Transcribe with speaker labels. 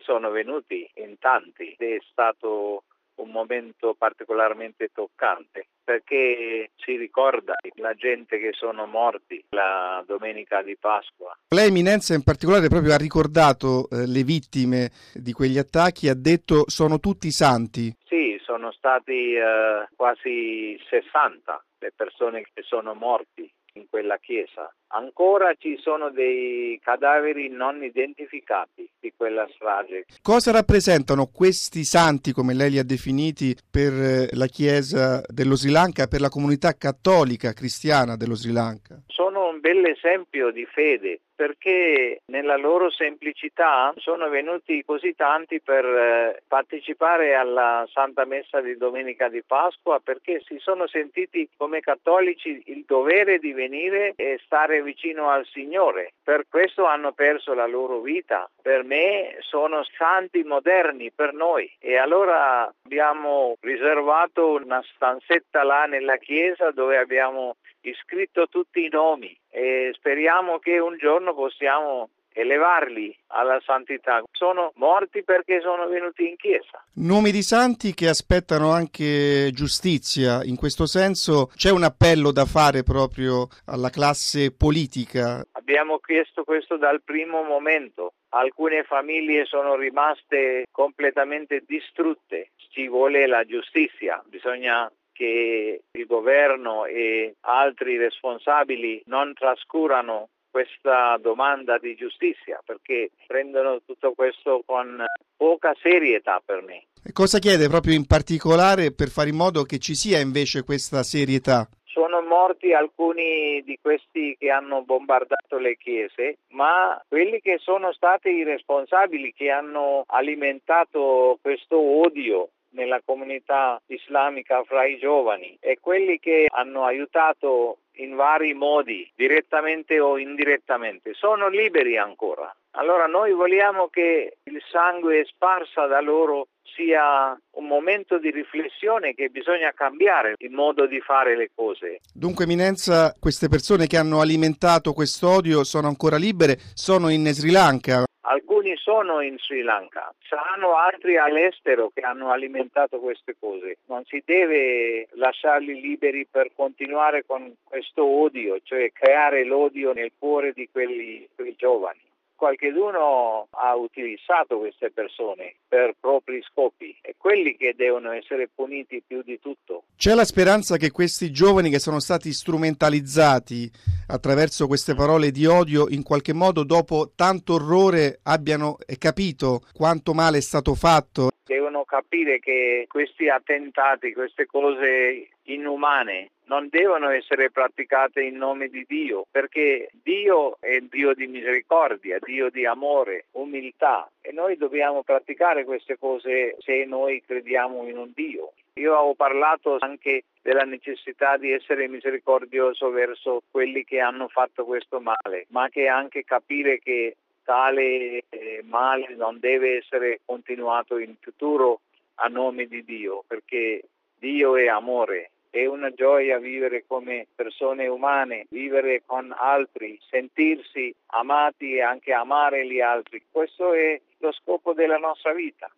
Speaker 1: sono venuti in tanti ed è stato un momento particolarmente toccante perché ci ricorda la gente che sono morti la domenica di Pasqua.
Speaker 2: Lei, Eminenza, in particolare proprio ha ricordato le vittime di quegli attacchi, ha detto sono tutti santi.
Speaker 1: Sì, sono stati quasi 60 le persone che sono morti in quella chiesa. Ancora ci sono dei cadaveri non identificati di quella strage.
Speaker 2: Cosa rappresentano questi santi, come lei li ha definiti, per la Chiesa dello Sri Lanka, per la comunità cattolica cristiana dello Sri Lanka?
Speaker 1: Sono un bel esempio di fede perché nella loro semplicità sono venuti così tanti per partecipare alla Santa Messa di Domenica di Pasqua perché si sono sentiti come cattolici il dovere di venire e stare vicino al Signore. Per questo hanno perso la loro vita. Per me sono santi moderni per noi e allora abbiamo riservato una stanzetta là nella chiesa dove abbiamo iscritto tutti i nomi e speriamo che un giorno possiamo elevarli alla santità. Sono morti perché sono venuti in chiesa.
Speaker 2: Nomi di santi che aspettano anche giustizia. In questo senso c'è un appello da fare proprio alla classe politica.
Speaker 1: Abbiamo chiesto questo dal primo momento. Alcune famiglie sono rimaste completamente distrutte. Ci vuole la giustizia. Bisogna che il governo e altri responsabili non trascurano questa domanda di giustizia perché prendono tutto questo con poca serietà per me.
Speaker 2: E cosa chiede proprio in particolare per fare in modo che ci sia invece questa serietà?
Speaker 1: Sono morti alcuni di questi che hanno bombardato le chiese, ma quelli che sono stati i responsabili che hanno alimentato questo odio nella comunità islamica fra i giovani e quelli che hanno aiutato in vari modi, direttamente o indirettamente, sono liberi ancora. Allora noi vogliamo che il sangue sparsa da loro sia un momento di riflessione che bisogna cambiare il modo di fare le cose.
Speaker 2: Dunque, Eminenza, queste persone che hanno alimentato quest'odio sono ancora libere, sono in Sri Lanka.
Speaker 1: Alcuni sono in Sri Lanka, saranno altri all'estero che hanno alimentato queste cose. Non si deve lasciarli liberi per continuare con questo odio, cioè creare l'odio nel cuore di quei giovani. Qualcheduno ha utilizzato queste persone per propri scopi e quelli che devono essere puniti più di tutto.
Speaker 2: C'è la speranza che questi giovani che sono stati strumentalizzati attraverso queste parole di odio in qualche modo dopo tanto orrore abbiano capito quanto male è stato fatto?
Speaker 1: Devono capire che questi attentati, queste cose inumane non devono essere praticate in nome di Dio, perché Dio è Dio di misericordia, Dio di amore, umiltà e noi dobbiamo praticare queste cose se noi crediamo in un Dio. Io ho parlato anche della necessità di essere misericordioso verso quelli che hanno fatto questo male, ma che anche capire che tale male non deve essere continuato in futuro a nome di Dio, perché Dio è amore. È una gioia vivere come persone umane, vivere con altri, sentirsi amati e anche amare gli altri. Questo è lo scopo della nostra vita.